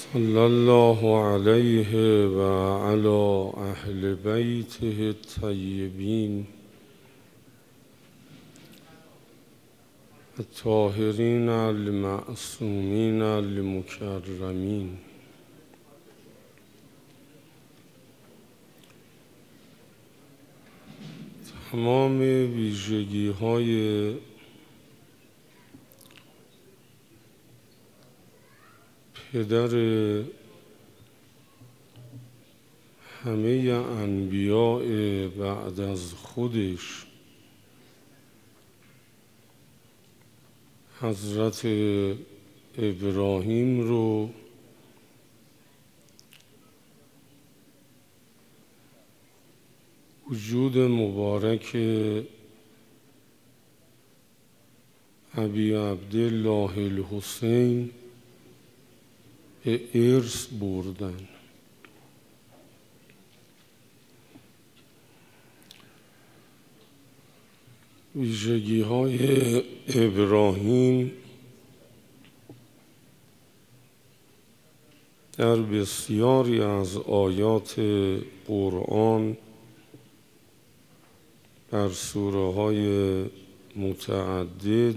صلی الله علیه و علی اهل بیته الطیبین الطاهرین المعصومین المکرمین. تمام ویژگی‌های پدر همه انبیاء بعد از خودش، حضرت ابراهیم رو وجود مبارک ابی عبدالله الحسین به ارث بردن. ویژگی‌های ابراهیم در بسیاری از آیات قرآن در سوره‌های متعدد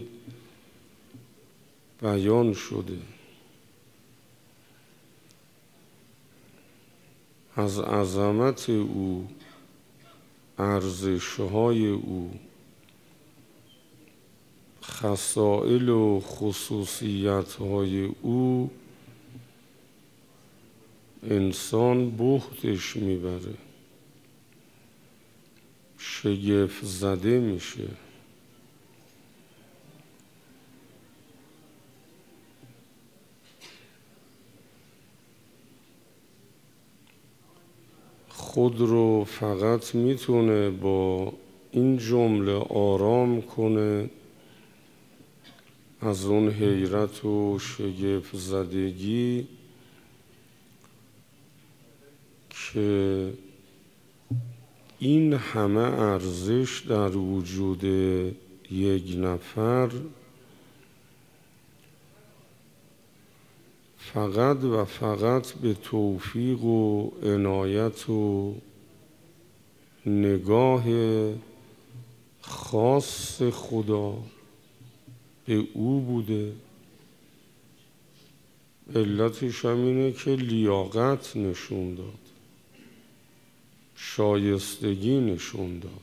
بیان شده. از عظمت او، ارزش‌های او، خصائل و خصوصیت‌های او انسان بهتش میبره، شگفت زده میشه. خود رو فقط میتونه با این جمله آرام کنه، از اون حیرت و شگفت زدگی که این همه ارزش در وجود یک نفر فقط و فقط به توفیق و عنایت و نگاه خاص خدا به او بوده. علتش هم اینه که لیاقت نشون داد، شایستگی نشون داد.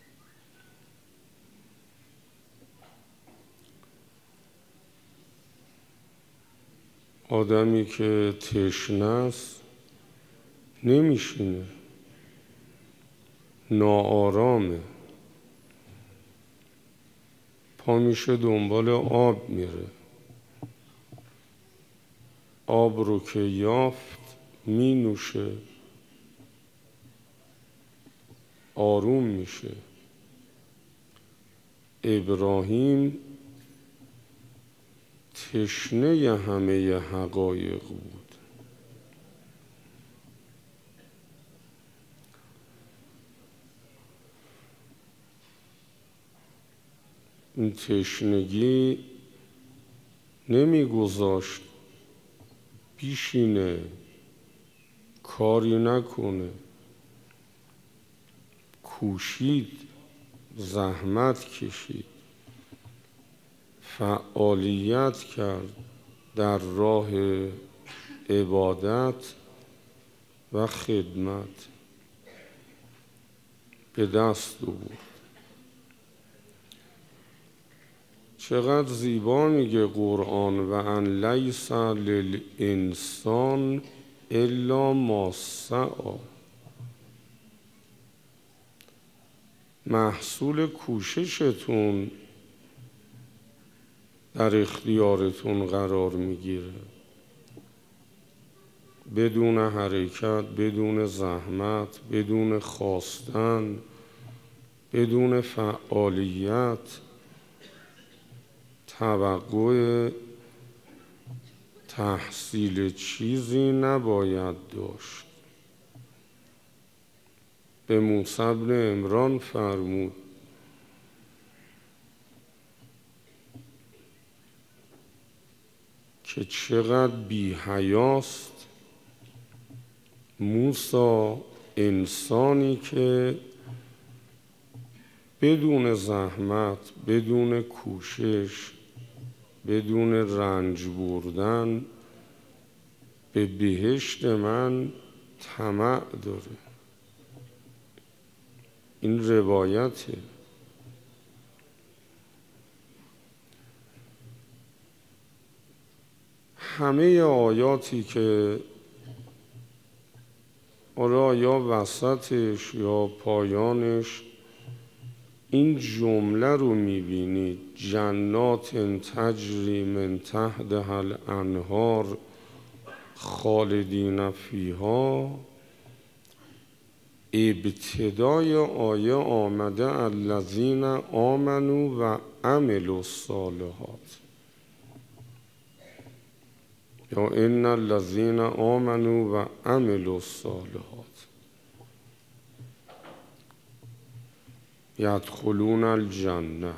آدمی که تشنه است نمیشینه، ناآرامه، پا میشه دنبال آب میره. آب رو که یافت می نوشه، آروم میشه. ابراهیم تشنه همه حقایق بود. این تشنگی نمیگذاشت بیشینه، کاری نکنه. کوشید، زحمت کشید، فعالیت کرد در راه عبادت و خدمت، به دست آورد. چقدر زیبا میگه قرآن: و ان لیس للانسان الا ما سعی. محصول کوششتون در اختیارتون قرار میگیره. بدون حرکت، بدون زحمت، بدون خواستن، بدون فعالیت توقع تحصیل چیزی نباید داشت. به موسی بن عمران فرمود که چقدر بی حیاست موسی انسانی که بدون زحمت، بدون کوشش، بدون رنج بردن به بهشت من طمع داره. این روایته. همه آیاتی که حالا یا وسطش یا پایانش این جمله رو میبینید: جنات تجری من تحتها الانهار خالدین فیها. ابتدای آیه آمده الذین آمنوا و عملوا الصالحات، یا ان الذین آمنوا و عملوا الصالحات یدخلون الجنه.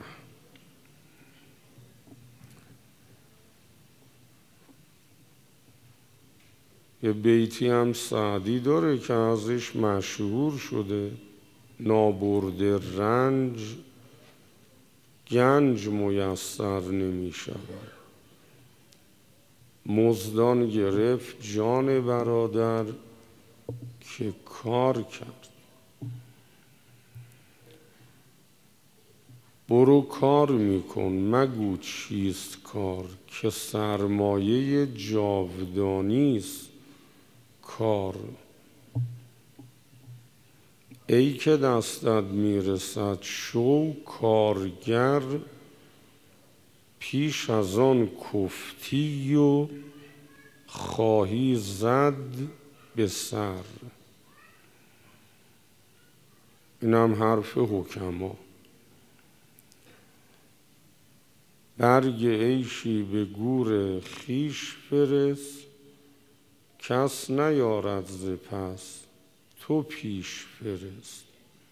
یه بیتی هم سعدی داره که ازش مشهور شده: نابرده رنج گنج میسر نمی شود، مزدان گرفت جان برادر که کار کرد. برو کار میکن مگو چیست کار، که سرمایه جاودانیست کار. ای که دستت میرسد شو کارگر، پیش از آن کفتی و خواهی زد به سر. اینم حرف حکما. برگ عیشی به گور خیش فرست، کس نیارد ز پس تو پیش فرست.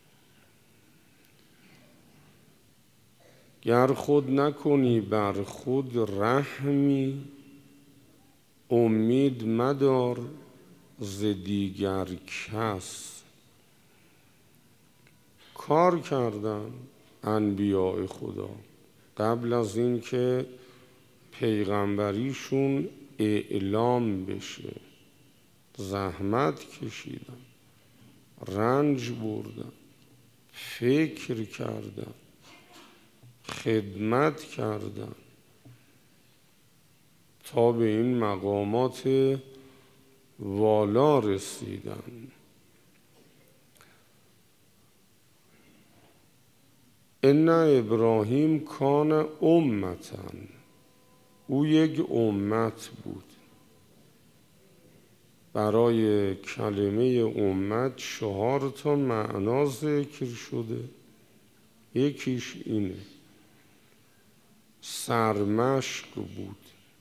گر خود نکنی بر خود رحمی، امید مدار ز دیگر کس. کار کردن انبیاء خدا قبل از این که پیغمبریشون اعلام بشه. زحمت کشیدن، رنج بردن، فکر کردن، خدمت کردن تا به این مقامات والا رسیدن. ان ابراهیم کان امتا، او یک امت بود. برای کلمه امت 4 معنا ذکر شده. یکیش اینه: سرمشق بود.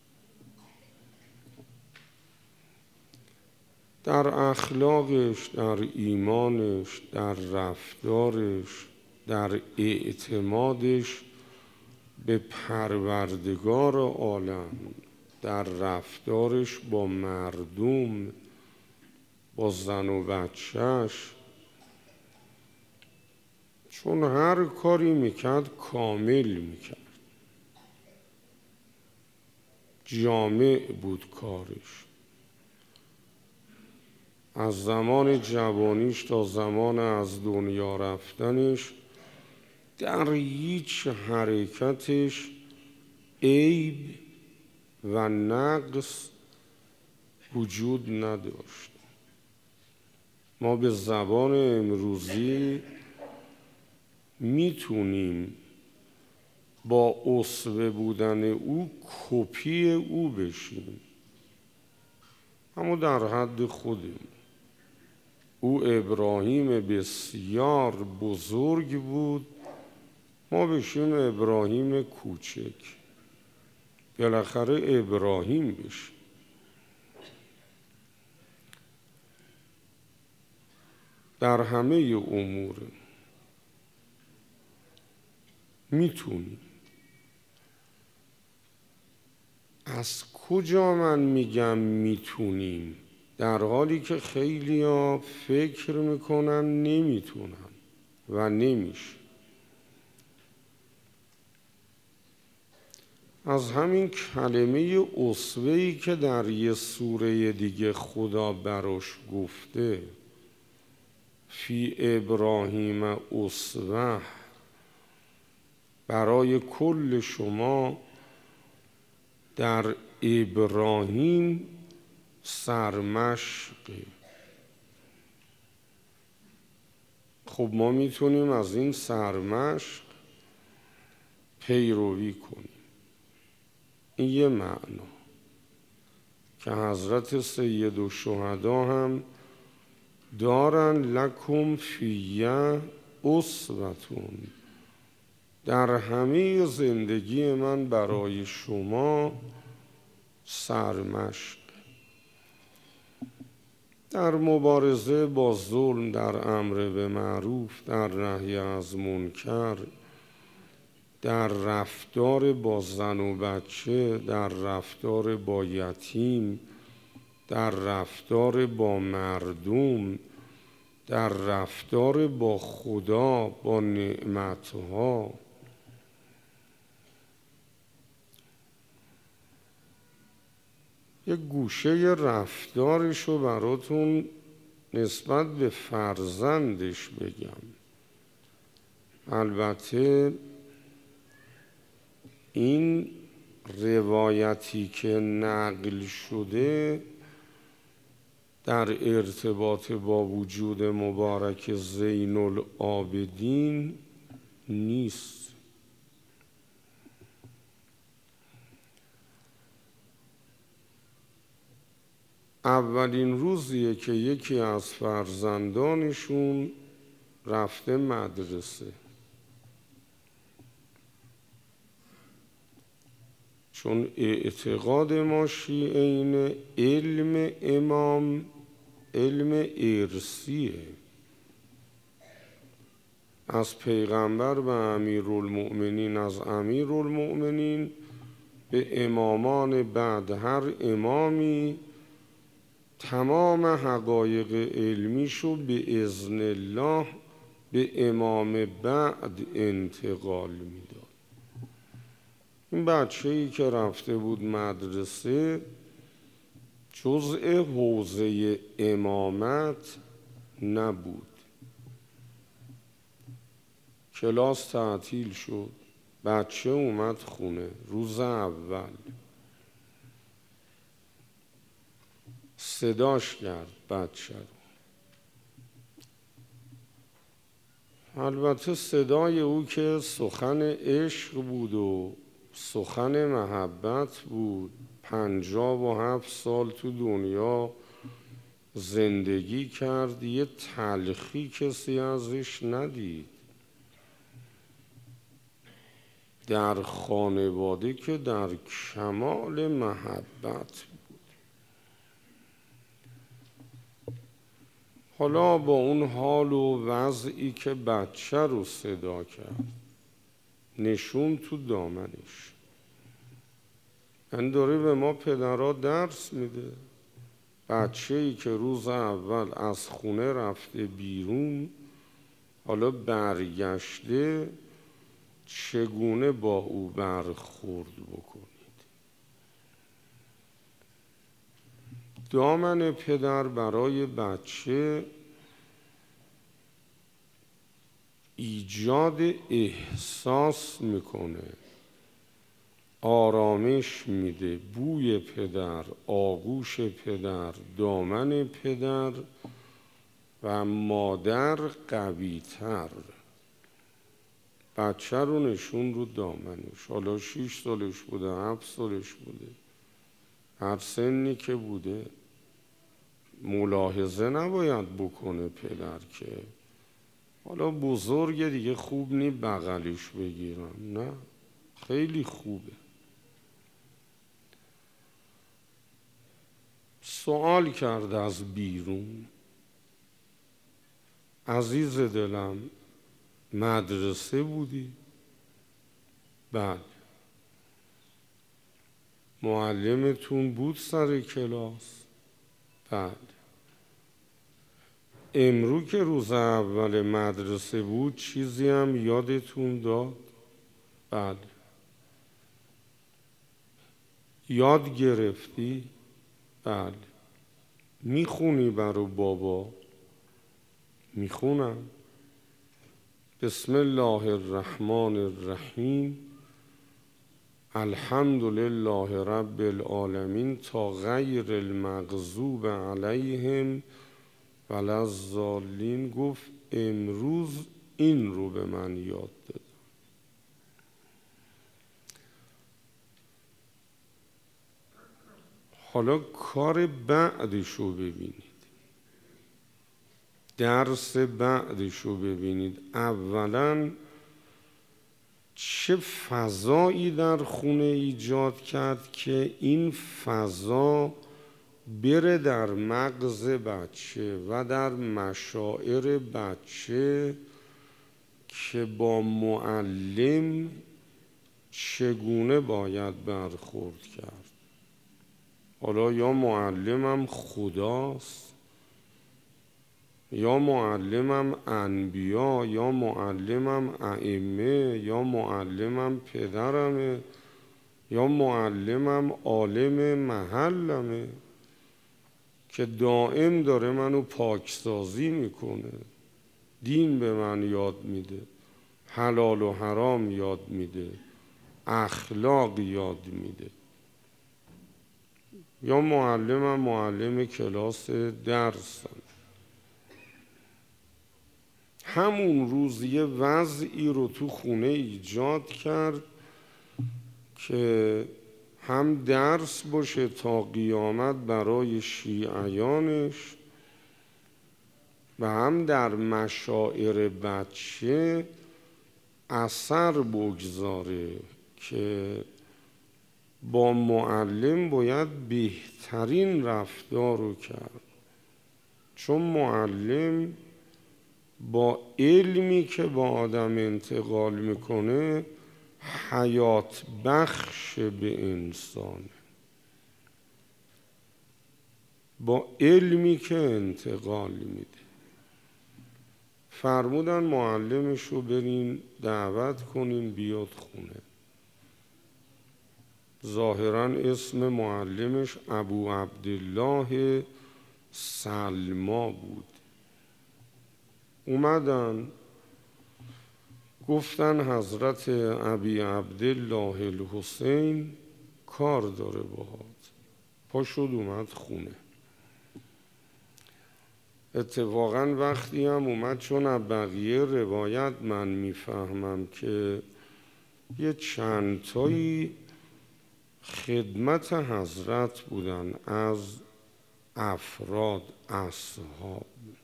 در اخلاقش، در ایمانش، در رفتارش، در اعتمادش به پروردگار عالم، در رفتارش با مردم، با زن و بچهش. چون هر کاری میکرد کامل میکرد، جامع بود کارش. از زمان جوانیش تا زمان از دنیا رفتنش در هیچ حرکتش عیب و نقص وجود نداشت. ما به زبان امروزی میتونیم با اسوه بودن او کپی او بشیم، اما در حد خودیم. او ابراهیم بسیار بزرگ بود، ما بشیم ابراهیم کوچک. بالاخره ابراهیم بشیم. در همه امور میتونیم. از کجا من میگم میتونیم؟ در حالی که خیلی‌ها فکر میکنن نمیتونن و نمیشه. از همین کلمه اسوه‌ای که در یه سوره دیگه خدا براش گفته، فی ابراهیم اسوه، برای کل شما در ابراهیم سرمشقه. خب ما میتونیم از این سرمشق پیروی کنیم. این یه معنا که حضرت سیدالشهدا هم دارن، لکم فیه اسوتون، در همه زندگی من برای شما سرمشق، در مبارزه با ظلم، در امر به معروف، در نهی از منکر، در رفتار با زن و بچه، در رفتار با یتیم، در رفتار با مردم، در رفتار با خدا، با نعمتها. یک گوشه رفتارشو براتون نسبت به فرزندش بگم. البته این روایتی که نقل شده در ارتباط با وجود مبارک زین العابدین نیست. اولین روزیه که یکی از فرزندانشون رفته مدرسه، چون اعتقاد ما شیعیین علم امام علم ارثیه، از پیغمبر به امیرالمؤمنین، از امیرالمؤمنین به امامان بعد، هر امامی تمام حقایق علمیشو به اذن الله به امام بعد انتقال میداد. این بچه‌ای که رفته بود مدرسه جزء حوزه امامت نبود. کلاس تعطیل شد، بچه اومد خونه روز اول، صداش کرد بچه رو. البته صدای او که سخن عشق بود و سخن محبت بود. 57 سال تو دنیا زندگی کرد، یه تلخی کسی ازش ندید. در خانواده که در کمال محبت بود. حالا با اون حال و وضعی که بچه رو صدا کرد، نشون تو دامنش، این داره به ما پدرها درس میده. بچه‌ای که روز اول از خونه رفته بیرون، حالا برگشته، چگونه با او برخورد بکنید. دامن پدر برای بچه ایجاد احساس میکنه، آرامش میده. بوی پدر، آغوش پدر، دامن پدر و مادر قوی تر. بچه رو نشون رو دامنش، حالا 6 سالش بوده، 7 سالش بوده، هر سنی که بوده. ملاحظه نباید بکنه پدر که حالا بزرگ دیگه خوب نی بغلش بگیرم، نه، خیلی خوبه. سوال کرد از بیرون، عزیز دلم مدرسه بودی؟ بله. معلمتون بود سر کلاس؟ بعد امرو که روز اول مدرسه بود چیزی هم یادتون داد؟ بله. یاد گرفتی؟ بله. میخونی برای بابا؟ میخونم. بسم الله الرحمن الرحیم الحمد لله رب العالمین تا غیر المغضوب علیهم ولا الضالین. گفت امروز این رو به من یاد داد. حالا کار بعدش رو ببینید، درس بعدش رو ببینید. اولا چه فضایی در خونه ایجاد کرد که این فضا بره در مغز بچه و در مشاعر بچه که با معلم چگونه باید برخورد کرد. حالا یا معلمم خداست، یا معلمم انبیا، یا معلمم ائمه، یا معلمم پدرمه، یا معلمم عالم محلمه که دائم داره منو پاکسازی میکنه، دین به من یاد میده، حلال و حرام یاد میده، اخلاق یاد میده. یا معلمم معلم کلاس درسم. همون روز یه وضعی رو تو خونه ایجاد کرد که هم درس باشه تا قیامت برای شیعیانش و هم در مشاعر بچه اثر بگذاره که با معلم باید بهترین رفتار رو کرد، چون معلم با علمی که با آدم انتقال میکنه حیات بخش به انسان، با علمی که انتقال میده. فرمودن معلمش رو برین دعوت کنین بیاد خونه. ظاهرا اسم معلمش ابو عبدالله سلما بود. اومدن گفتن حضرت ابی عبدالله الحسین کار داره باهات. پا شد اومد خونه. اتفاقا وقتی هم اومد، چون از بقیه روایت من میفهمم که یه چند تایی خدمت حضرت بودن از افراد اصحاب،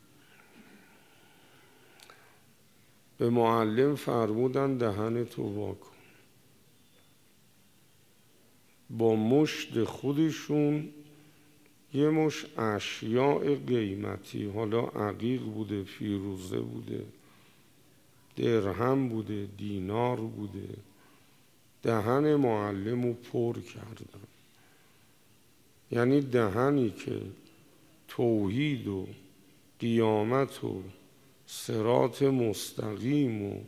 به معلم فرمودن دهنتو واکن. با مشت خودشون یه مشت اشیاء قیمتی، حالا عقیق بوده، فیروزه بوده، درهم بوده، دینار بوده، دهن معلم رو پر کردن. یعنی دهنی که توحید و قیامت و صراط مستقیم و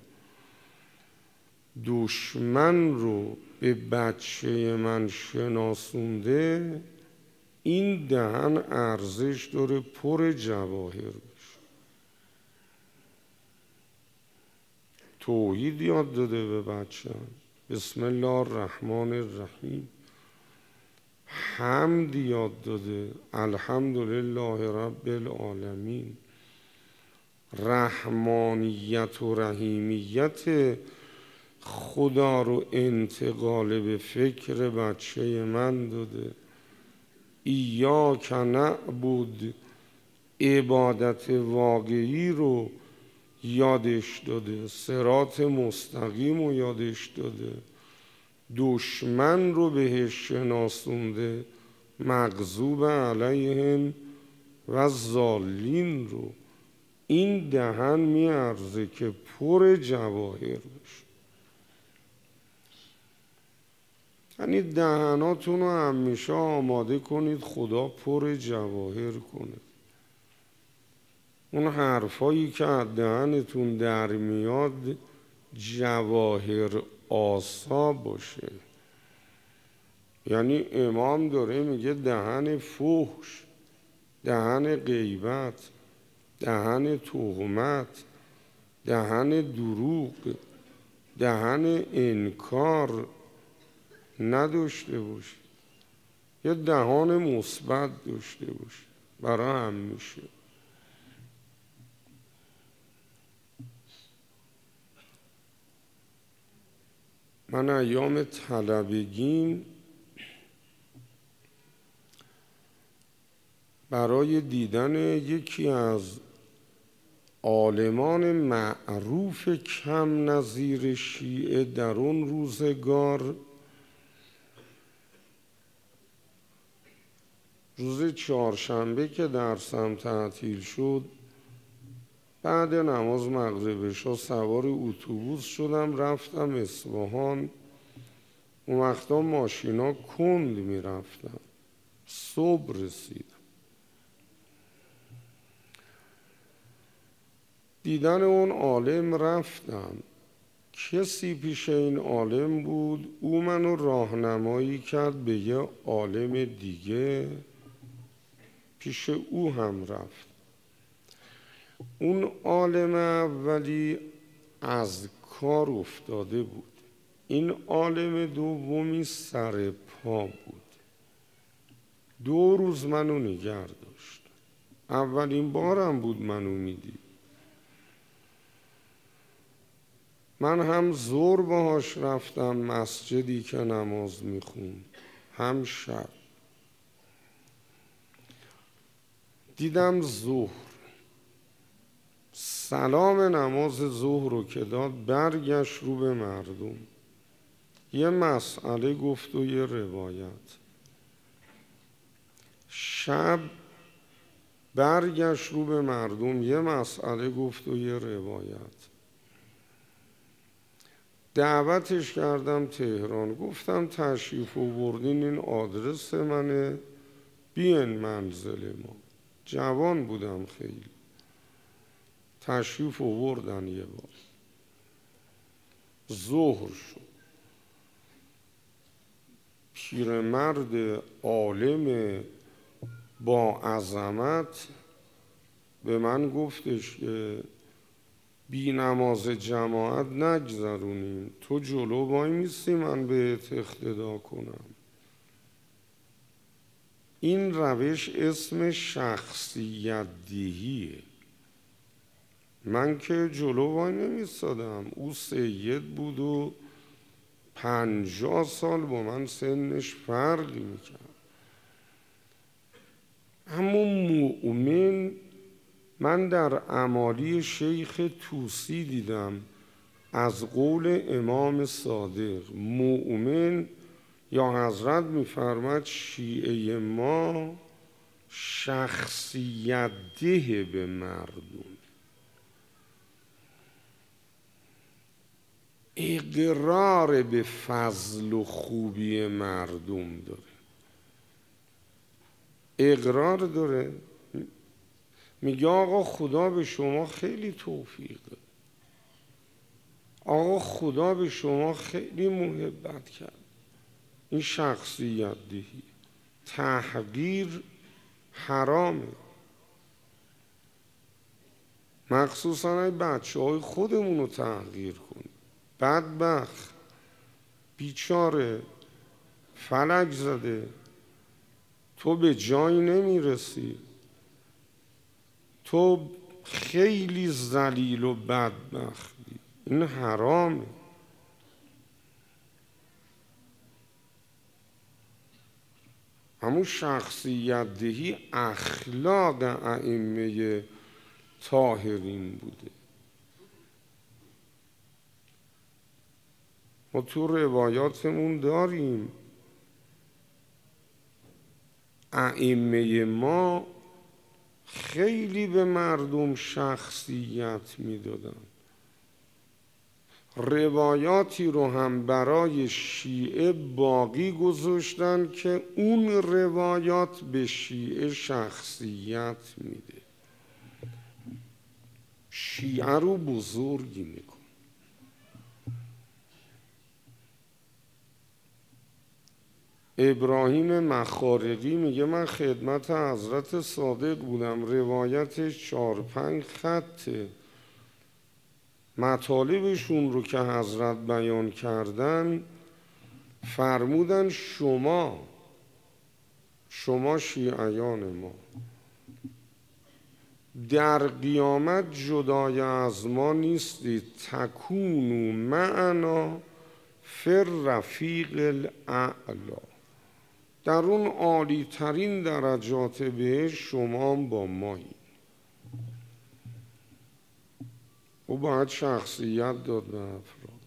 دشمن رو به بچه من شناسونده، این دهن ارزش داره پر جواهر بشه. توحید یاد داده به بچه، بسم الله الرحمن الرحیم. حمد یاد داده، الحمدلله رب العالمین. رحمانیت و رحیمیت خدا رو انتقال به فکر بچه من داده. ایاک نعبد، عبادت واقعی رو یادش داده، صراط مستقیم رو یادش داده، دشمن رو بهش شناسونده، مغضوب علیهم و الضالین رو. این دهن میارزه که پر جواهر بشه. یعنی دهناتون رو همیشه آماده کنید خدا پر جواهر کنه. اون حرفایی که از دهنتون در میاد جواهر آسا باشه. یعنی امام داره میگه دهن فحش، دهن غیبت، دهن تهمت، دهن دروغ، دهن انکار نداشته باشه. یه دهان مثبت داشته باشه برای همیشه. من ایام طلبگیم برای دیدن یکی از عالمان معروف کم نظیر شیعه در اون روزگار، روز چهارشنبه که درسم تعطیل شد، بعد نماز مغرب شا سوار اتوبوس شدم رفتم اصفهان. اون وقتا ماشینا کند می رفتن. صبح رسیدم. دیدن اون عالم رفتم. کسی پیش این عالم بود، او منو راهنمایی کرد به یه عالم دیگه، پیش او هم رفت. اون عالم اولی از کار افتاده بود، این عالم دومی سر پا بود. 2 روز منو نگه داشت. اولین بارم بود منو میدید. من هم ظهر باهاش رفتم مسجدی که نماز میخوند، هم شب. دیدم ظهر سلام نماز ظهر رو که داد برگشت رو به مردم، یه مسئله گفت و یه روایت. شب برگشت رو به مردم، یه مسئله گفت و یه روایت. دعوتش کردم تهران، گفتم تشریف آوردین این آدرس منه، بیاین منزل ما. جوان بودم خیلی. تشریف آوردن یه بار. ظهر شد. پیرمرد عالم با عظمت به من گفتش که بی نماز جماعت نگذرونیم، تو جلو وای میستی من بهت اقتدا کنم. این روش اسم شخصیت دهیه. من که جلو وای نمیستادم. او سید بود و 50 سال با من سنش فرق میکرد. اما مؤمن من در اعمالی شیخ طوسی دیدم از قول امام صادق، مؤمن یا حضرت میفرماد شیعه ما شخصیت ده به مردم، اقرار به فضل و خوبی مردم داره. اقرار داره، میگه آقا خدا به شما خیلی توفیق داد، آقا خدا به شما خیلی محبت کرد. این شخصیت دهی. تحقیر حرامه، مخصوصا ای بچه های خودمون رو تحقیر کنیم. بدبخت، بیچاره، فلک زده، تو به جایی نمیرسی، تو خیلی ذلیل و بدبختی. این حرامه. همون شخصیت دهی اخلاق ائمه طاهرین بوده. ما تو روایاتمون داریم ائمه ما خیلی به مردم شخصیت میدادن. روایاتی رو هم برای شیعه باقی گذاشتن که اون روایات به شیعه شخصیت میده، شیعه رو بزرگ میکنه. ابراهیم مخارقی میگه من خدمت حضرت صادق بودم، روایتش 4-5 خطه، مطالبشون رو که حضرت بیان کردن فرمودن شما شیعیان ما در قیامت جدای از ما نیستید، تکونوا معنا فی الرفیق الاعلی، در اون عالی ترین درجات بهشت شما هم با مایید. و باید شخصیت داد به افراد.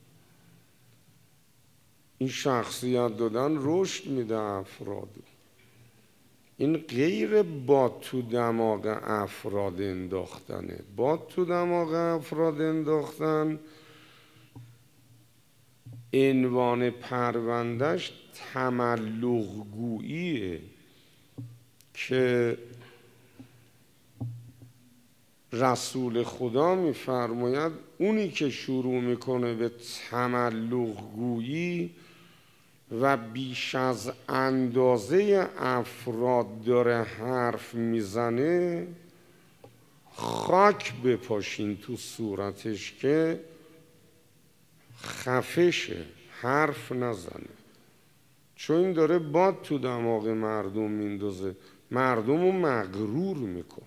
این شخصیت دادن رشد میده افراد. این غیر باد تو دماغ افراد انداختنه. باد تو دماغ افراد انداختن عنوان پروندهش تملق گوییه که رسول خدا میفرماید اونی که شروع میکنه به تملق گویی و بیش از اندازه افراد داره حرف میزنه، خاک بپاشین تو صورتش که خفشه، حرف نزنه، چون این داره باد تو دماغ مردم میندازه، مردم رو مغرور میکنه.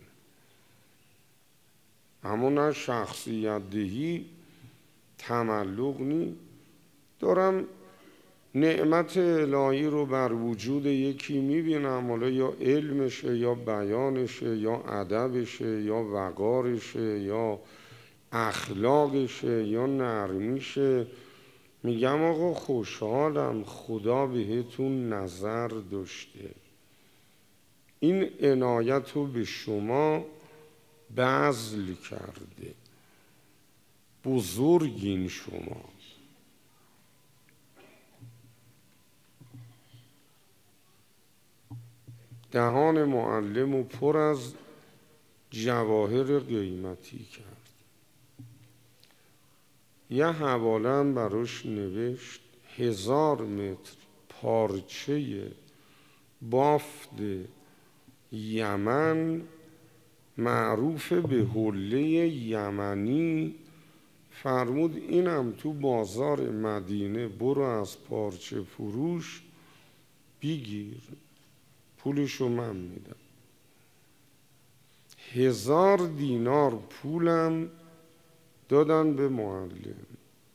اما نه شخصیت دهی، تملق نی. دارم نعمت الهی رو بر وجود یکی میبینم، حالا یا علمشه یا بیانشه یا ادبشه یا وقارشه یا اخلاقشه یا نرمیشه، میگم آقا خوشحالم خدا بهتون نظر داشته، این عنایت رو به شما بذل کرده، بزرگین شما. دهان معلم رو پر از جواهر قیمتی کرد. یه حواله هم براش نوشت 1000 متر پارچه بافت یمن معروف به حله یمنی، فرمود اینم تو بازار مدینه برو از پارچه فروش بگیر، پولشو من میدم. 1000 دینار پولم دادن به معلم.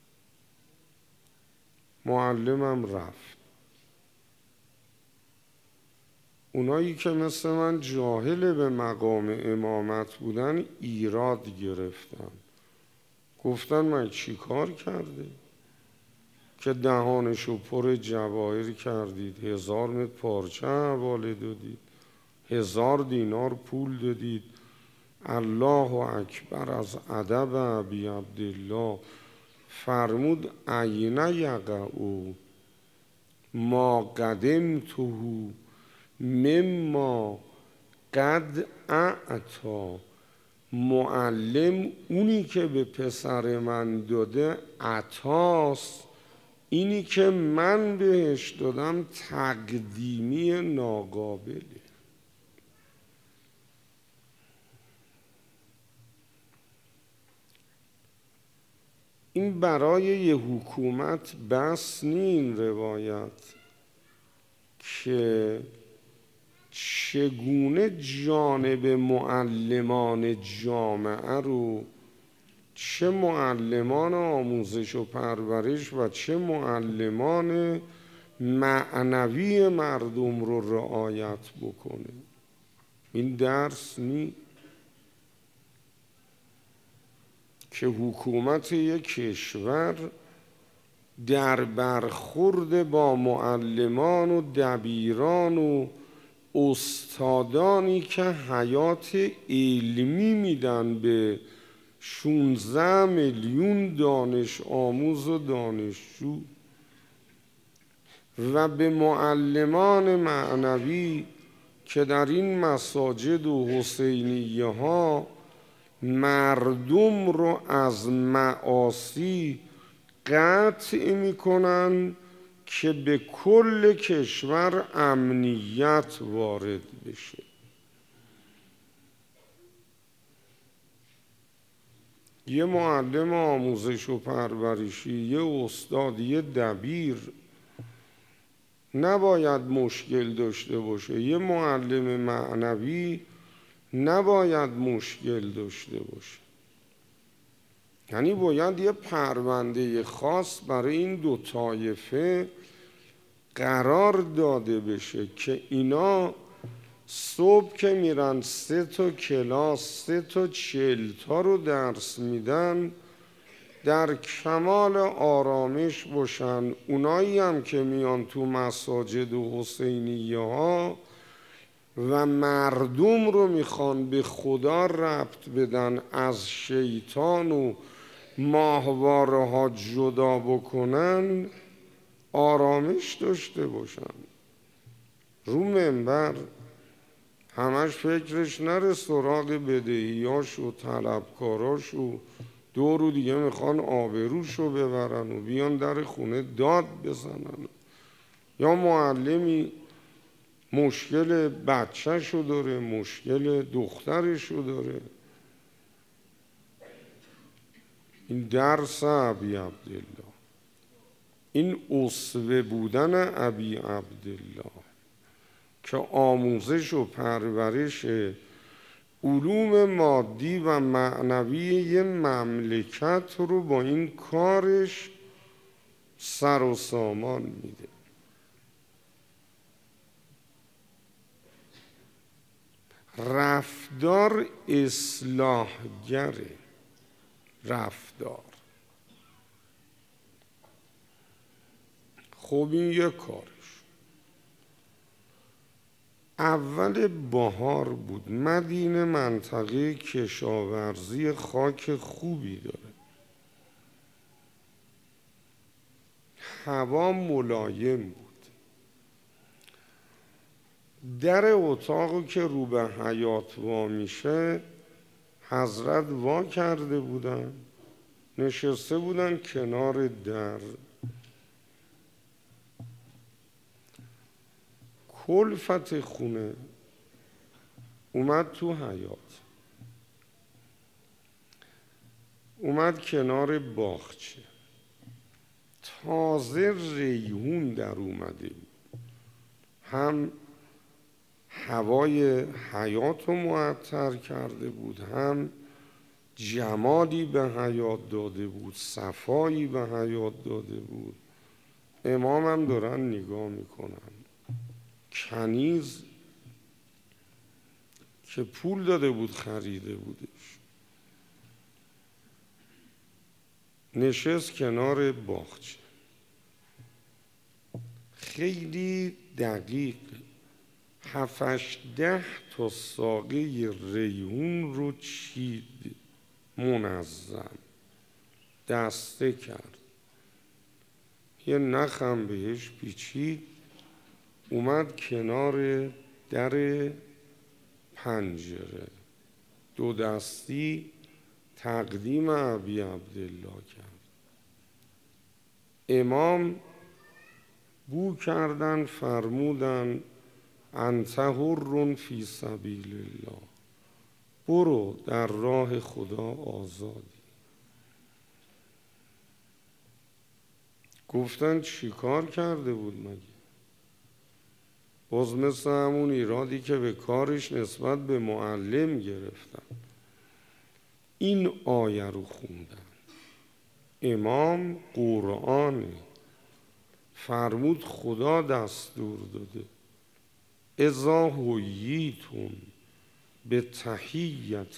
معلمم رفت. اونایی که مثل من جاهل به مقام امامت بودن ایراد گرفتن، گفتن من چی کار کرده که دهانشو پر جواهر کردید، 1000 متر پارچه حواله دادید، 1000 دینار پول دادید. الله اکبر از ادب ابی عبدالله فرمود عین یقع ما قدمته مما قد اعطا. معلم اونی که به پسر من داده عطاست، اینی که من بهش دادم تقدیمی ناقابله. این برای یه حکومت بس نی این روایت که چگونه جانب معلمان جامعه رو، چه معلمان آموزش و پرورش و چه معلمان معنوی مردم رو رعایت بکنه. این درس نی که حکومت یک کشور در برخورد با معلمان و دبیران و استادانی که حیات علمی میدن به 16 میلیون دانش آموز و دانشجو و به معلمان معنوی که در این مساجد و حسینیه ها مردم رو از معاصی قطع میکنن که به کل کشور امنیت وارد بشه. یه معلم آموزش و پرورشی، یه استاد، یه دبیر نباید مشکل داشته باشه. یه معلم معنوی نباید مشکل داشته باشه. یعنی باید یه پرونده خاص برای این دو طایفه قرار داده بشه که اینا صبح که میرن 3 تا کلاس 3 تا 40 تا رو درس میدن در کمال آرامش باشن. اونایی هم که میان تو مساجد و حسینیه ها و مردم رو میخوان به خدا ربط بدن، از شیطان و ماهواره ها جدا بکنن، آرامش داشته باشن. رو منبر همش فکرش نره سراغ بدهیاش و طلبکاراش و دورو دیگه میخوان آبروشو ببرن و بیان در خونه داد بزنن. یا معلمی مشکل بچه‌شو داره، مشکل دخترشو داره. این درس ابی عبدالله، این اسوه بودن ابی عبدالله که آموزش و پرورش علوم مادی و معنوی یه مملکت رو با این کارش سر و سامان میده. رفتار اصلاحگره. رفتار خب این یه کارش. اول بهار بود. مدینه منطقه کشاورزی خاک خوبی داره، هوا ملایم بود. در اتاقی که رو به حیاط وا میشه حضرت وا کرده بودن، نشسته بودن کنار در. کلفت خونه اومد تو حیاط، اومد کنار باغچه. تازه ریحون در اومده بود، هم هوای حیاط رو معطر کرده بود، هم جمالی به حیاط داده بود، صفایی به حیاط داده بود. امام هم دارن نگاه میکنن. کنیز که پول داده بود خریده بودش، نشست کنار باغچه. خیلی دقیق 7-10 تا ساقه ریحون رو چید، منظم دسته کرد، یه نخم بهش پیچید، اومد کنار در پنجره، 2 دستی تقدیم ابی عبدالله کرد. امام بو کردن، فرمودن انت حر فی سبیل الله، برو در راه خدا آزادی. گفتن چی کار کرده بود مگه؟ باز مثل همون ایرادی که به کارش نسبت به معلم گرفتن. این آیه رو خوندن. امام قرآن فرمود خدا دستور داده اذا حییتم به تحییت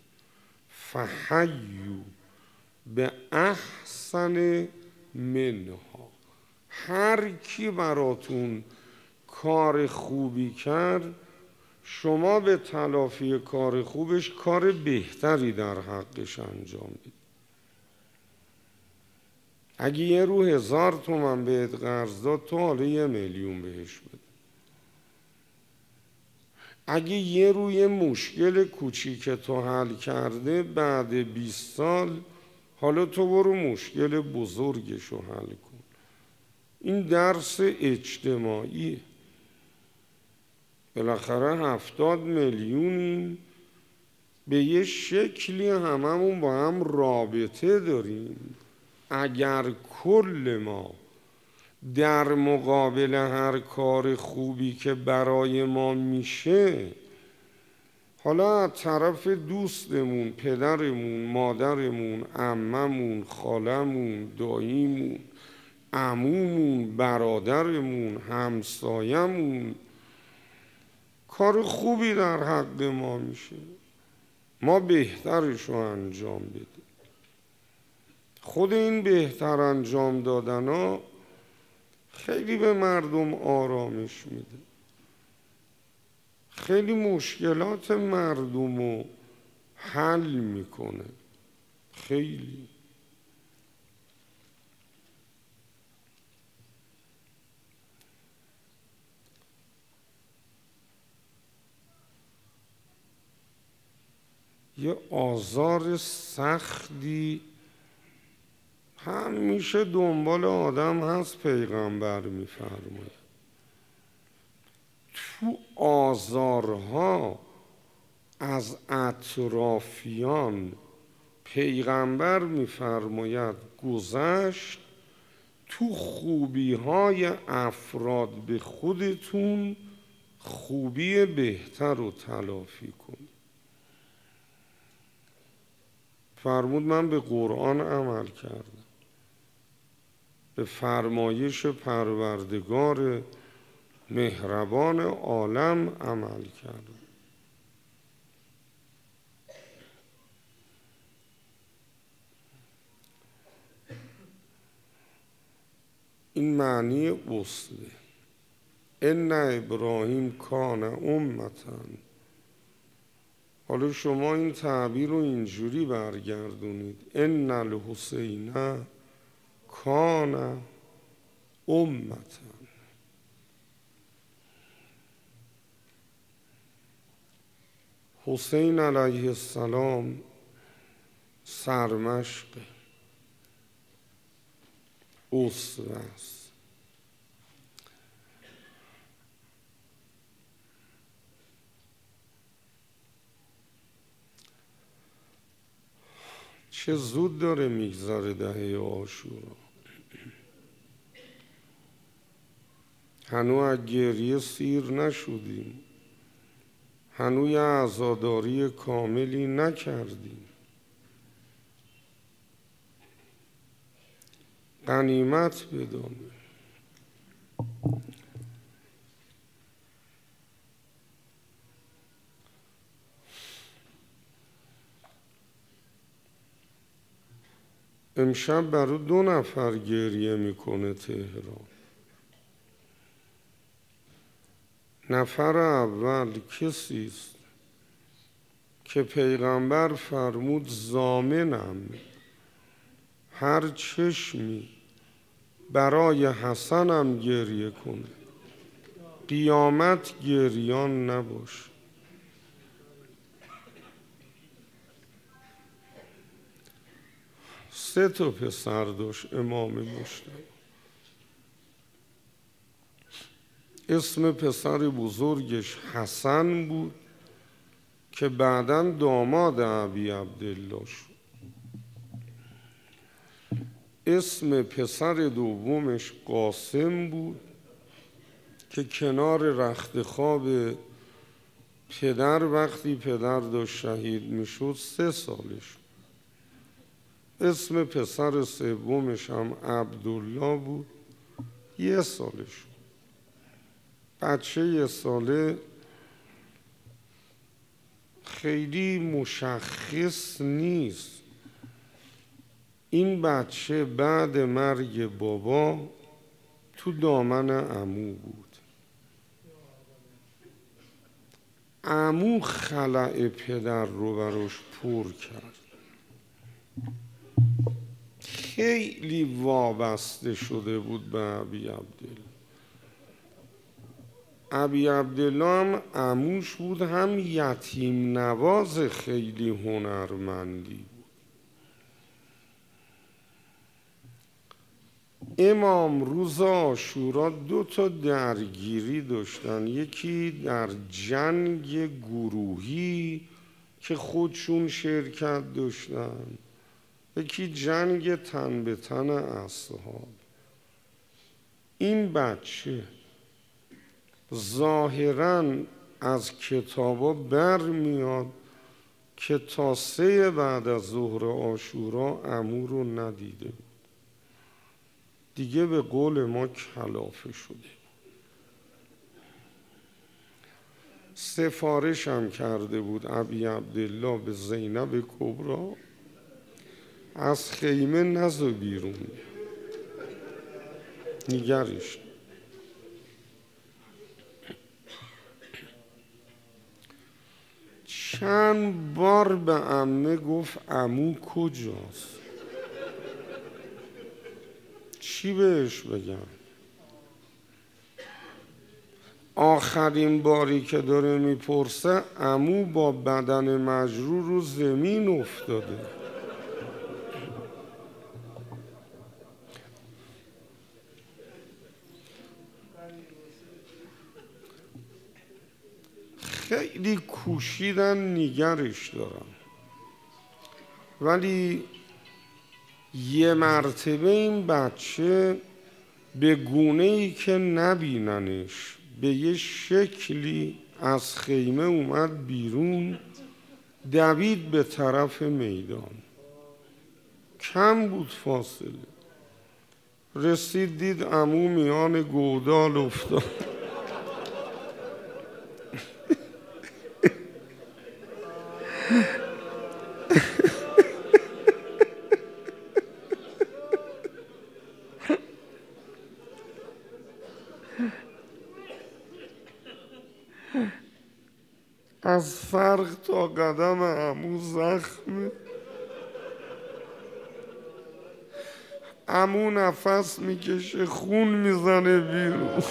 فحیوا به احسن منها. هر کی براتون کار خوبی کرد شما به تلافی کار خوبش کار بهتری در حقش انجام بدید. اگه یه رو 1000 تومن بهت قرض داد، تو حالا 1 میلیون بهش بده. اگه یه روی مشکل کوچیک تو حل کرده، بعد 20 سال حالا تو برو مشکل بزرگش رو حل کن. این درس اجتماعیه. بالاخره 70 میلیونیم، به یه شکلی هممون با هم رابطه داریم. اگر کل ما در مقابل هر کار خوبی که برای ما میشه، حالا از طرف دوستمون، پدرمون، مادرمون، عممون، خالمون، داییمون، عمومون، برادرمون، همسایمون، کار خوبی در حق ما میشه، ما بهترش رو انجام بدیم. خود این بهتر انجام دادن ها خیلی به مردم آرامش میده، خیلی مشکلات مردم رو حل میکنه. خیلی یه آزار سختی همیشه دنبال آدم هست، پیغمبر میفرماید. تو آزارها از اطرافیان پیغمبر میفرماید گذشت، تو خوبی‌های افراد به خودتون خوبی بهتر رو تلافی کن. فرمود من به قرآن عمل کردم، به فرمایش پروردگار مهربان عالم عمل کردم. این معنی اصله. ان ابراهیم کان امتا. حالا شما این تعبیر رو اینجوری برگردونید، ان الحسین کان امتا. حسین علیه السلام سرمشق اسوه است. چه زود داره میگذره دهه عاشورا. هنوز از گریه سیر نشدیم، هنوز عزاداری کاملی نکردیم. غنیمت بدانیم. امشب برای 2 نفر گریه میکنه تهران. نفر اول کسی است که پیغمبر فرمود ضامنم هر چشمی برای حسنم گریه کنه، قیامت گریان نباش. سه تا پسر داشت امام مجتبی. اسم پسر بزرگش حسن بود که بعداً داماد ابی عبدالله شد. اسم پسر دومش قاسم بود که کنار رخت خواب پدر وقتی پدر داشت شهید میشد 3 سالش. اسم پسر سومش هم عبدالله بود، 1 سالش. بچه 1 ساله خیلی مشخص نیست. این بچه بعد مرگ بابا تو دامن عمو بود. عمو خلأ پدر رو براش پر کرد. خیلی وابسته شده بود به ابی عبدالله. ابی عبدالله هم عموش بود، هم یتیم نواز خیلی هنرمندی بود. امام روز عاشورا 2 تا درگیری داشتن، یکی در جنگ گروهی که خودشون شرکت داشتن، یکی جنگ تن به تن اصحاب. این بچه ظاهراً از کتابا برمیاد که تا 3 بعد از ظهر عاشورا عمو رو ندیده بود. دیگه به قول ما کلافه شده. سفارش هم کرده بود ابی عبدالله به زینب کبرا از خیمه نزو بیرون، نگرش. چند بار به عمه گفت عمو کجاست؟ چی بهش بگم؟ آخرین باری که داره میپرسه عمو با بدن مجروح رو زمین افتاده. خیلی کوشیدن نگرش دارن، ولی یه مرتبه این بچه به گونه‌ای که نبیننش به یه شکلی از خیمه اومد بیرون، دوید به طرف میدان. کم بود فاصله، رسید دید عمو میان گودال افتاد. از فرق تا قدم عمو زخمه. عمو نفس میکشه، خون میزنه بیرون.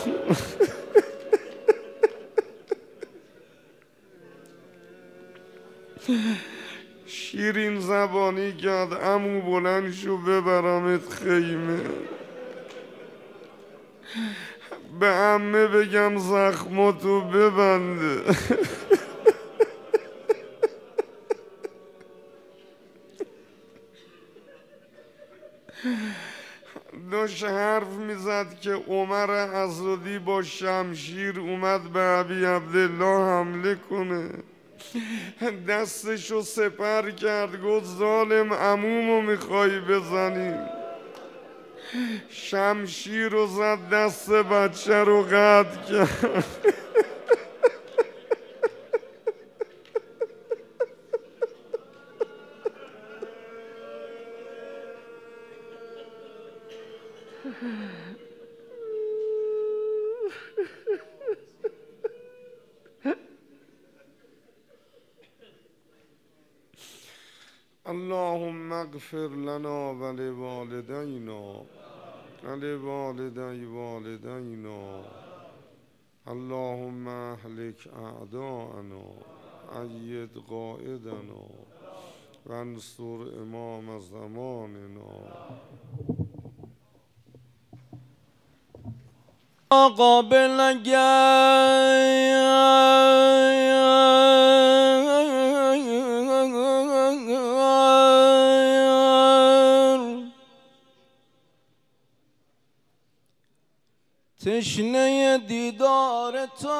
شیرین زبانی کرد عمو بلند شو ببرمت خیمه، به عمه بگم زخماتو ببنده. داشت حرف میزد که عمر اسدی با شمشیر اومد به ابی عبدالله حمله کنه، دستشو سپر کرد، گفت ظالم عمومو میخوای بزنی. شمشیر رو زد دست بچه رو قطع کرد. اللهم اغفر لنا ولوالدینا ولوالدی والدینا. اللهم اهلك اعداءنا اید قائدنا وانصر امام زماننا. قابل تشنه دیدار تو،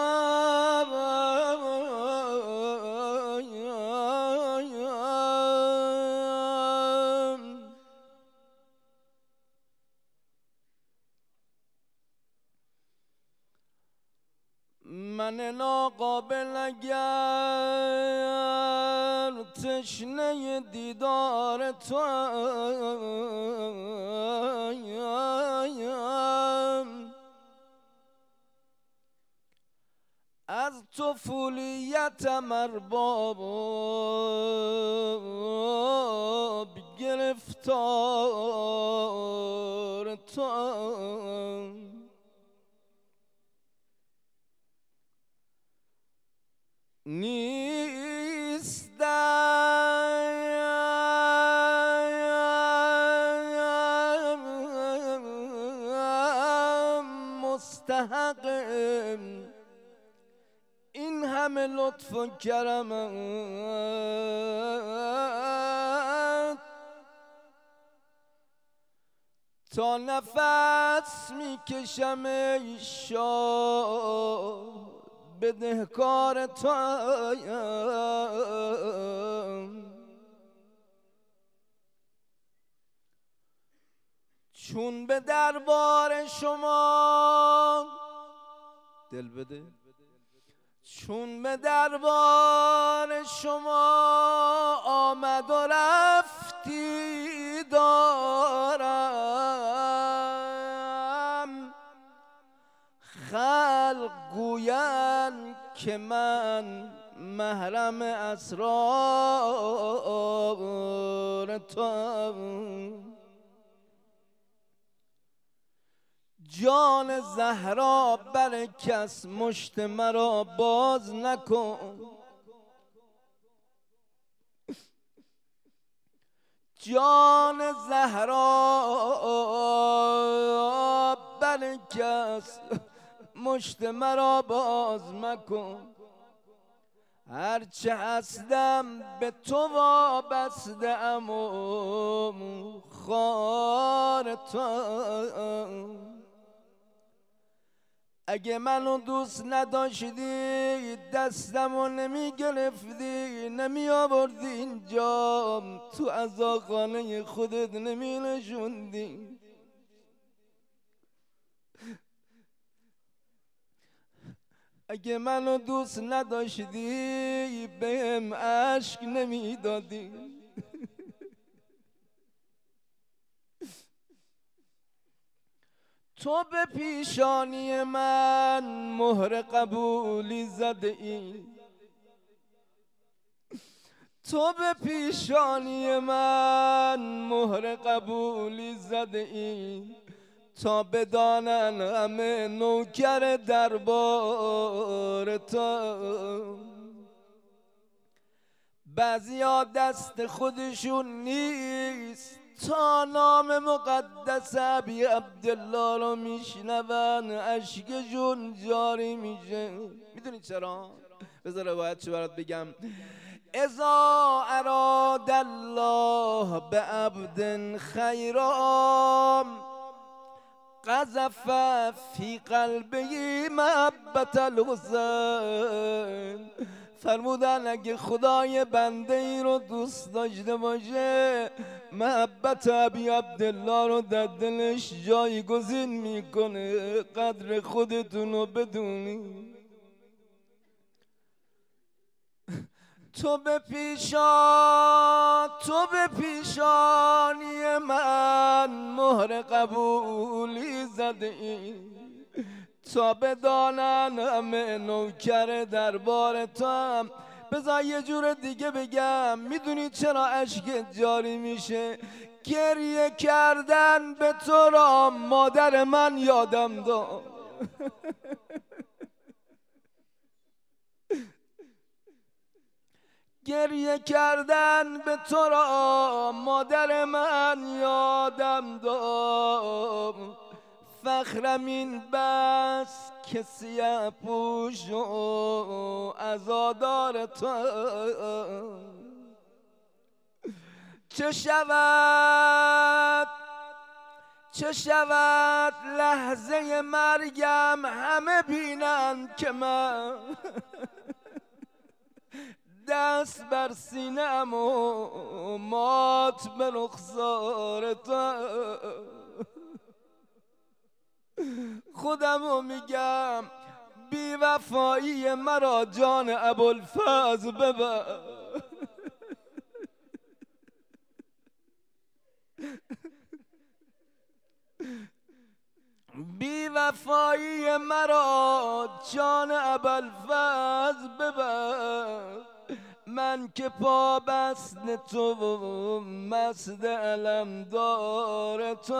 من ناقابل اگر تشنه دیدار تو، از طفولیتم ارباب گرفتار تو، نیستم مستحق این همه لطف و کرمت، تا نفس میکشم ای شاه بدهکار توام. چون به دربار شما دل بده، چون به دربار شما آمد و رفتی دارم، خلق گویند که من محرم اسرار توام. جان زهرا بر کس مشت مرا باز نکن، جان زهرا بر کس مشت مرا باز مکن. هرچه هستم به تو وابسته ام و خوار تو. اگه منو دوست نداشتی دستمو نمی گرفتی، نمی آوردی اینجا، تو عزاخانه خودت نمی نشوندی. اگه منو دوست نداشتی بهم عشق نمی دادی. تو به پیشانی من مهر قبولی زده ای، تو به پیشانی من مهر قبولی زده ای، تا بدانن همه نوکر دربار تو. بعضیا دست خودشون نیست تا نام مقدس ابی عبدالله رو میشنون اشکشون جاری میشه. میدونی چرا؟ بذار روایتشو برات بگم. اذا اراد الله به عبد خیرا قذف فی قلبه محبت الحسین. فرمودن اگه خدای بنده ای رو دوست داشته باشه محبت ابی عبدالله رو در دلش جایگزین میکنه. قدر خودتون رو بدونی. تو به پیشانی من مهر قبولی زده ای، تا بدانن همه نوکر دربار تو هم. بذار یه جور دیگه بگم. میدونی چرا اشک جاری میشه؟ گریه کردن به تو را مادر من یادم داد. گریه کردن به تو را مادر من یادم داد. فخرم این بس که سیه پوش و عزادار تو. چه شود لحظه مرگم همه بینن که من دست بر سینه‌ام و مات به رخسار تو. خودمو میگم بی وفایی مرا جان ابوالفضل ببر. بی وفایی مرا جان ابوالفضل ببر، من که پا بسته تو و مست علمدار تو،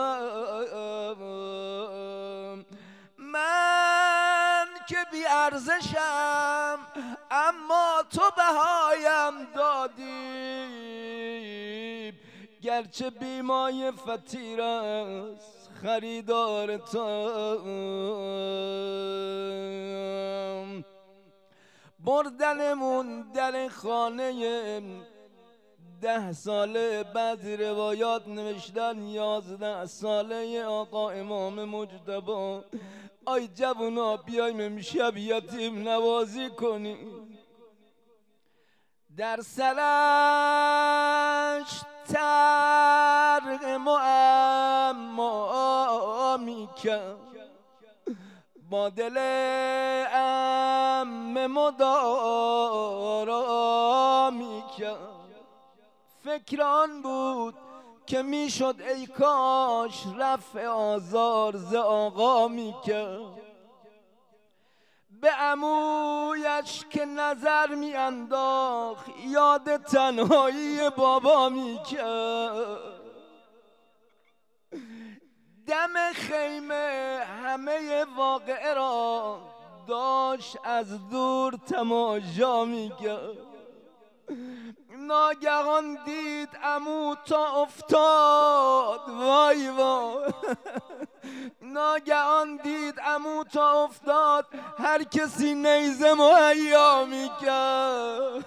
من که بی ارزشم اما تو بهایم دادی، گرچه بیمای فطیر است خریدار تو. بردنمون در خانه 10 ساله، بعضی روایات نوشتن 11 ساله آقا امام مجتبی. آی جوونا بیایم امشب یتیم نوازی کنیم، در سرش طرح معما میکرد، با دل عمه مدارا میکرد. فکر آن بود که میشد ای کاش رفع آزار ز آقا میکرد، به عمویش که نظر میانداخت یاد تنهایی بابا میکرد. دم خیمه همه واقعه را داشت از دور تماشا میکرد. ناگهان دید عمو تا افتاد، وای وای. ناگهان دید عمو تا افتاد، هر کسی نیزه مهیا میکرد.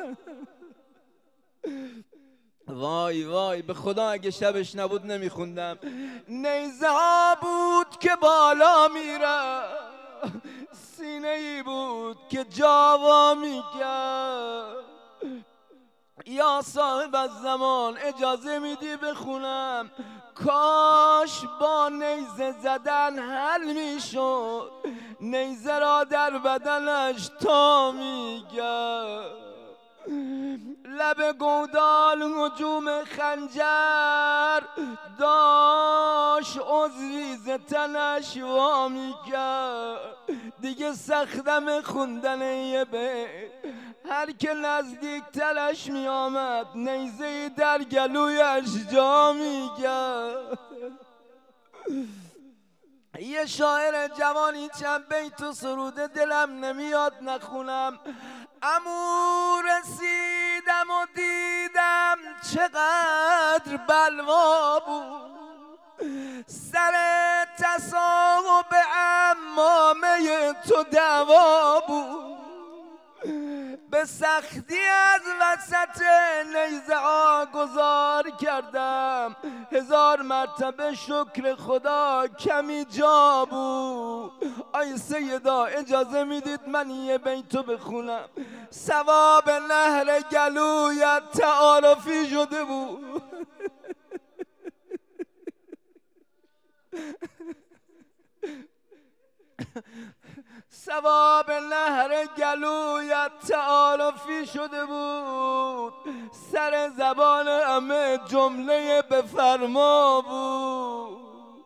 وای وای، به خدا اگه شبش نبود نمیخوندم. نیزه ها بود که بالا میره، سینه ای بود که جاوا میکرد. یا صاحب الزمان اجازه میدی بخونم؟ کاش با نیزه زدن حل میشد، نیزه را در بدنش تا میگرد. لب گودال هجوم خنجر داشت، عضوی ز تنش وا میکرد. دیگه سختم خوندن یه بیت، هر که نزدیک ترش می آمد نیزه در گلویش جا میگرد. یه شاعر جوانی چند بیت و سروده دلم نمیاد نخونم. عمو رسیدم و دیدم چقدر بلوا بود، سر تصاحب عمامه تو دعوا بود. به سختی از وسط نیزه ها گذار کردم، 1000 مرتبه شکر خدا کمی جا بود. آی سیدا اجازه میدید من یه بیتو بخونم؟ ثواب نهر گلویت تعارفی شده بود. ثواب نهر گلویت تعارفی شده بود، سر زبان همه جمله بفرما بود.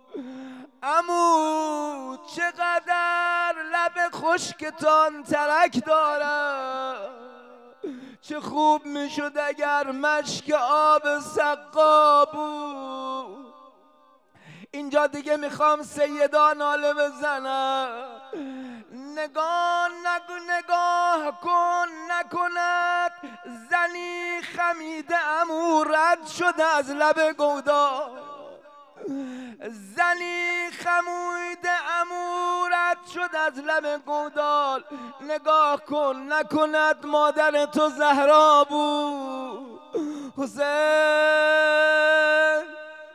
عمو چقدر لب خشکتان ترک دارد، چه خوب میشد اگر مشک آب سقا بود. اینجا دیگه میخوام سیدا ناله بزنم. نگاه کن نکند زنی خمیده عمو رد شده از لب گودال، زنی خمیده عمو رد شد از لب گودال. نگاه کن نکند مادر تو زهرا بود. حسین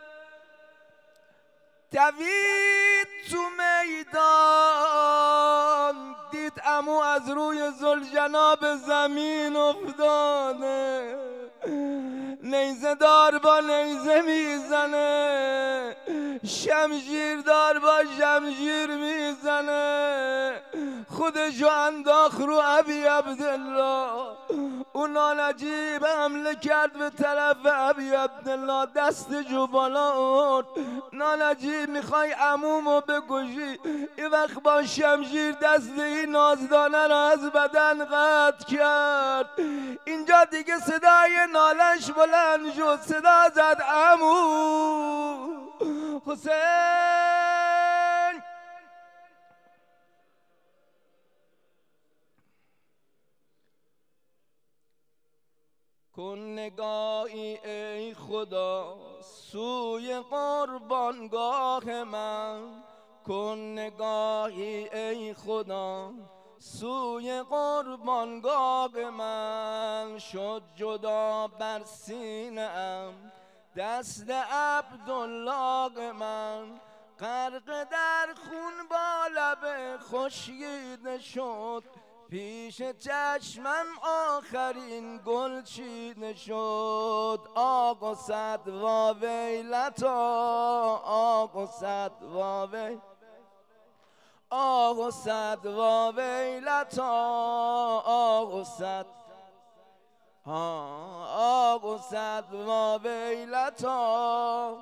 دوید تو میدان، دید عمو از روی ذوالجناب زمین افتاده، نیزه دار با نیزه میزنه، شمشیر دار با شمشیر میزنه. خودشو انداخت رو ابی عبدالله. اون ناجیب حمله کرد به طرف ابی عبدالله، دستشو بالا آورد. ناجیب میخوای عمومو بکشی، این وقت با شمشیر دست این نازدانه رو از بدن قطع کرد. اینجا دیگه صدای نالش بلند شد، صدا زد عمو حسین. کن نگاهی ای خدا سوی قربانگاه من، کن نگاهی ای خدا سوی قربانگاه من. شد جدا بر سینه‌ام دست عبدالله من، غرق در خون با لب خشکیده شد. پیش چشمم آخرین گل چیده شد. آقا صد و ویلتا، آقا صد و ویلتا، آقا صد و ویلتا، آقا صد، آقا صد و ویلتا.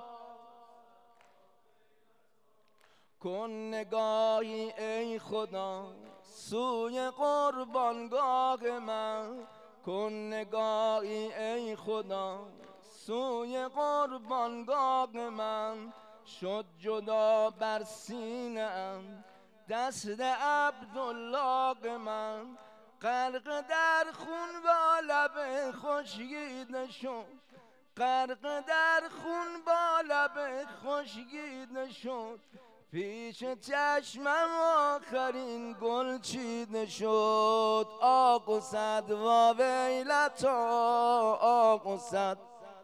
کن نگاهی ای خدا سوی قربانگاه من، کن نگاهی ای خدا سوی قربانگاه من. شد جدا بر سینه‌ام دست عبدالله من، غرق در خون با لب خشکیده شد. غرق در خون با لب خشکیده شد. پیش چشمم آخرین گل چیده شد. آقا صد و ویلتا، آقا صد،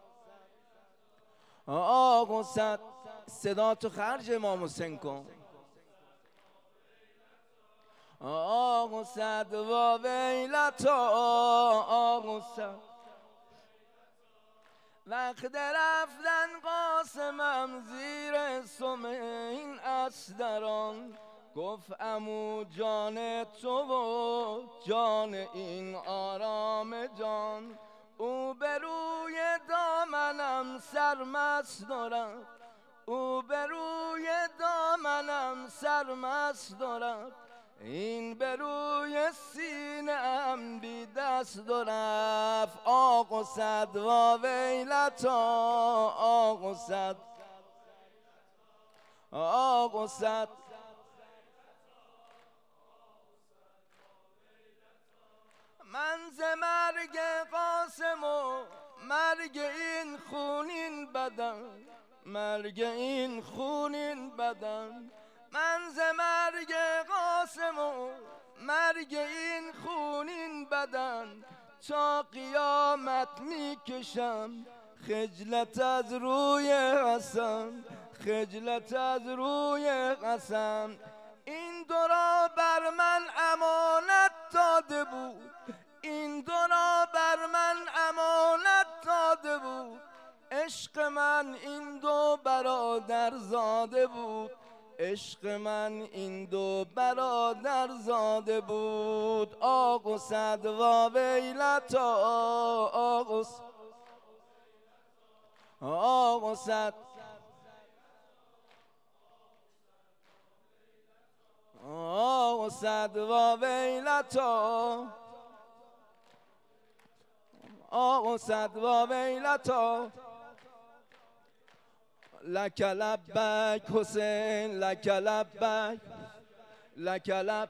آقا صد. صدا تو خرج امام حسین کن. آقا صد و ویلتا، آقا صد. وقت رفتن قاسمم زیر سم این اسدران، گفت عمو جان تو و جان این آرام جان. او به روی دامنم سرمست دارد، او به روی دامنم سرمست دارد. این به روی سینه‌ام بی دست رفت. آقا صد و ویلتا، آقا صد، آقا صد. من ز مرگ قاسم و مرگ این خونین بدن، مرگ این خونین بدن. من ز مرگ قاسم و مرگ این خونین بدن، تا قیامت میکشم خجلت از روی حسن، خجلت از روی حسن. این دو را بر من امانت داده بود، این دو را بر من امانت داده بود. عشق من این دو برادر زاده بود، عشق من این دو برادر زاده بود. آقا صد و ویلتا، آقا صد، آقا صد، آقا صد و ویلتا، آقا صد و ویلتا. لک لبک حسین، لک لبک، لک لب.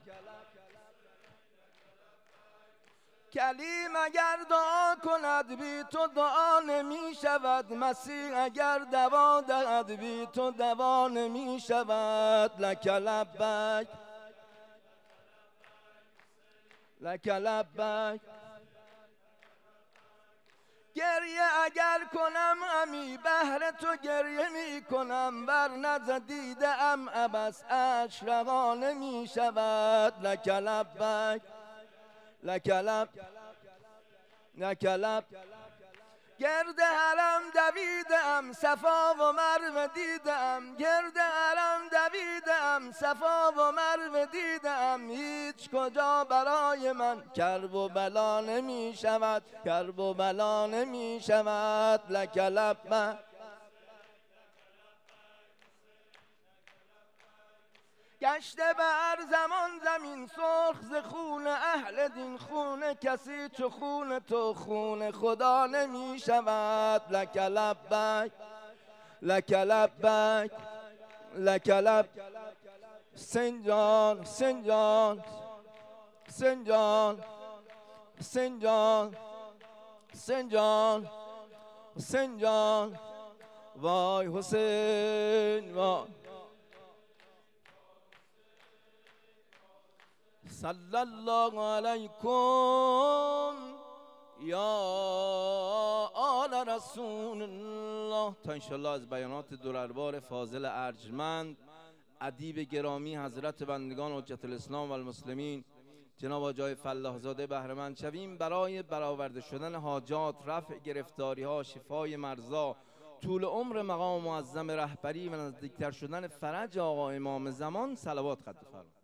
کلیم اگر دعا کند بی تو دعا نمی شود، مسیح اگر دوا دهد بی تو دوا نمی شود. لک لبک، لک لبک. گریه اگر کنم همی بهر تو گریه می کنم، ور نزدیده ام عبس اشک روا نمی شود. لک لبک، لک لب، لک لب. گرد حرم دویدم صفا و مروه دیدم، گرد حرم دویدم صفا و مروه دیدم، هیچ کجا برای من کرب و بلا نمی شود، کرب و بلا نمی شود. لک لبیک گشته بر زمان زمین سرخ ز خون اهل دین، خون کسی چو خون تو خون خدا نمی شود. لک لبیک لک لبیک لک لب سنجان سنجان سنجان سنجان سنجان سنجان وای حسین وای. صلی الله علیکم یا آل رسول الله. تا انشالله از بیانات درربار فاضل ارجمند ادیب گرامی حضرت بندگان حجت الاسلام و المسلمین جناب آقای فلاح زاده بهره‌مند شویم، برای برآورده شدن حاجات، رفع گرفتاری ها، شفای مرضا، طول عمر مقام معظم رهبری و نزدیکتر شدن فرج آقا امام زمان صلوات خدمت فرمایید.